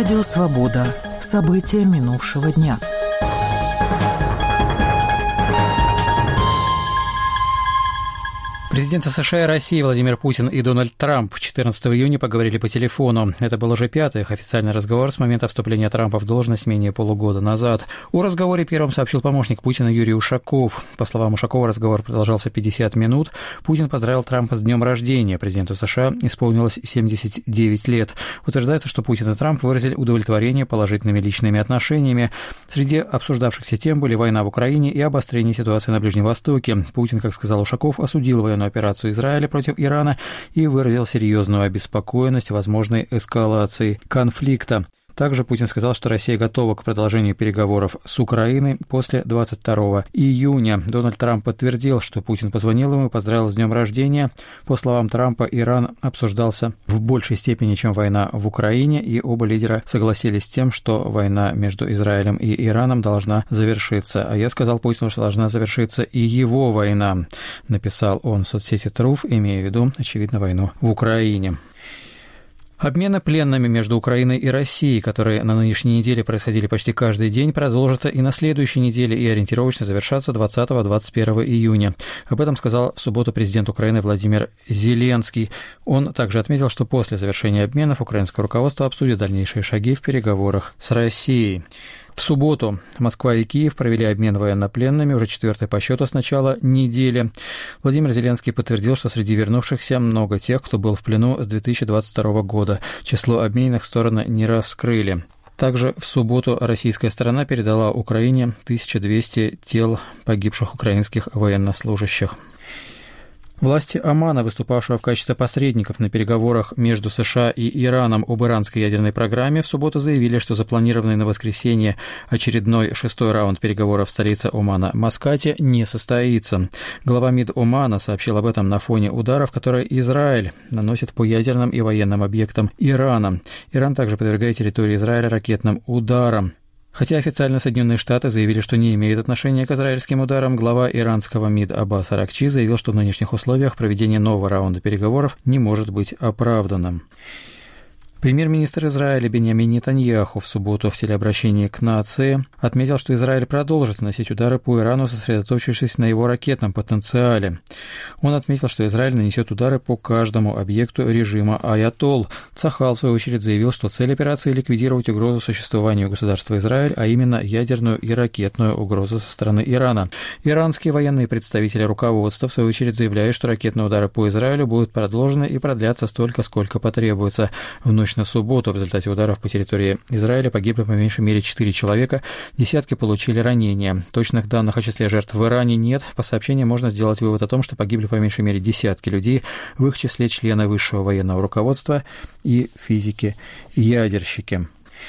Радио «Свобода». События минувшего дня. Президенты США и России Владимир Путин и Дональд Трамп 14 июня поговорили по телефону. Это был уже пятый их официальный разговор с момента вступления Трампа в должность менее полугода назад. О разговоре первым сообщил помощник Путина Юрий Ушаков. По словам Ушакова, разговор продолжался 50 минут. Путин поздравил Трампа с днем рождения. Президенту США исполнилось 79 лет. Утверждается, что Путин и Трамп выразили удовлетворение положительными личными отношениями. Среди обсуждавшихся тем были война в Украине и обострение ситуации на Ближнем Востоке. Путин, как сказал Ушаков, осудил военную операцию Израиля против Ирана и выразил серьезную обеспокоенность возможной эскалации конфликта. Также Путин сказал, что Россия готова к продолжению переговоров с Украиной после 22 июня. Дональд Трамп подтвердил, что Путин позвонил ему и поздравил с днем рождения. По словам Трампа, Иран обсуждался в большей степени, чем война в Украине, и оба лидера согласились с тем, что война между Израилем и Ираном должна завершиться. А я сказал Путину, что должна завершиться и его война, написал он в соцсети Truth, имея в виду, очевидно, войну в Украине. Обмены пленными между Украиной и Россией, которые на нынешней неделе происходили почти каждый день, продолжатся и на следующей неделе и ориентировочно завершатся 20-21 июня. Об этом сказал в субботу президент Украины Владимир Зеленский. Он также отметил, что после завершения обменов украинское руководство обсудит дальнейшие шаги в переговорах с Россией. В субботу Москва и Киев провели обмен военнопленными, уже четвертый по счету с начала недели. Владимир Зеленский подтвердил, что среди вернувшихся много тех, кто был в плену с 2022 года. Число обмененных стороны не раскрыли. Также в субботу российская сторона передала Украине 1200 тел погибших украинских военнослужащих. Власти Омана, выступавшего в качестве посредников на переговорах между США и Ираном об иранской ядерной программе, в субботу заявили, что запланированный на воскресенье очередной шестой раунд переговоров в столице Омана Маскате не состоится. Глава МИД Омана сообщил об этом на фоне ударов, которые Израиль наносит по ядерным и военным объектам Ирана. Иран также подвергает территорию Израиля ракетным ударам. Хотя официально Соединенные Штаты заявили, что не имеют отношения к израильским ударам, глава иранского МИД Аббас Аракчи заявил, что в нынешних условиях проведение нового раунда переговоров не может быть оправданным. Премьер-министр Израиля Биньямин Нетаньяху в субботу в телеобращении к нации отметил, что Израиль продолжит наносить удары по Ирану, сосредоточившись на его ракетном потенциале. Он отметил, что Израиль нанесет удары по каждому объекту режима Аятолл. Цахал, в свою очередь, заявил, что цель операции – ликвидировать угрозу существованию государства Израиль, а именно ядерную и ракетную угрозу со стороны Ирана. Иранские военные представители руководства, в свою очередь, заявляют, что ракетные удары по Израилю будут продолжены и продлятся столько, сколько потребуется. В ночь на субботу в результате ударов по территории Израиля погибли по меньшей мере 4 человека, десятки получили ранения. Точных данных о числе жертв в Иране нет. По сообщениям можно сделать вывод о том, что погибли по меньшей мере десятки людей, в их числе члены высшего военного руководства и физики-ядерщики.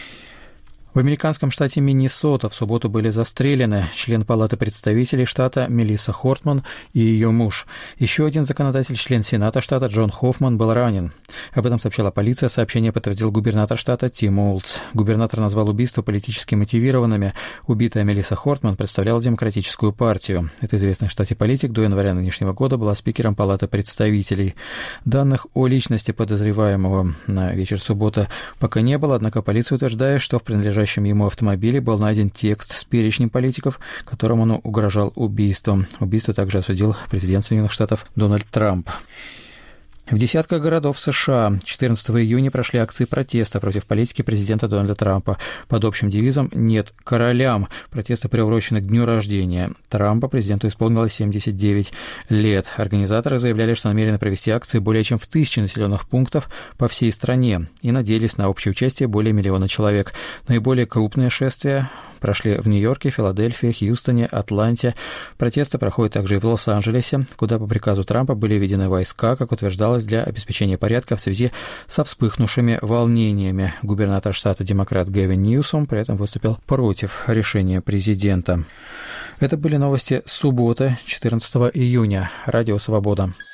В американском штате Миннесота в субботу были застрелены член Палаты представителей штата Мелисса Хортман и ее муж. Еще один законодатель, член Сената штата Джон Хоффман, был ранен. Об этом сообщала полиция. Сообщение подтвердил губернатор штата Тим Уолтс. Губернатор назвал убийства политически мотивированными. Убитая Мелисса Хортман представляла Демократическую партию. Эта известная в штате политик до января нынешнего года была спикером Палаты представителей. Данных о личности подозреваемого на вечер субботы пока не было, однако полиция утверждает, что в принадлежащем ему автомобиле был найден текст с перечнем политиков, которым он угрожал убийством. Убийство также осудил президент Соединенных Штатов Дональд Трамп. В десятках городов США 14 июня прошли акции протеста против политики президента Дональда Трампа под общим девизом «Нет королям». Протесты приурочены к дню рождения Трампа. Президенту исполнилось 79 лет. Организаторы заявляли, что намерены провести акции более чем в 1000 населенных пунктов по всей стране и надеялись на общее участие более миллиона человек. Наиболее крупные шествия прошли в Нью-Йорке, Филадельфии, Хьюстоне, Атланте. Протесты проходят также и в Лос-Анджелесе, куда по приказу Трампа были введены войска, как утверждалось, для обеспечения порядка в связи со вспыхнувшими волнениями. Губернатор штата демократ Гэвин Ньюсом при этом выступил против решения президента. Это были новости субботы, 14 июня. Радио «Свобода».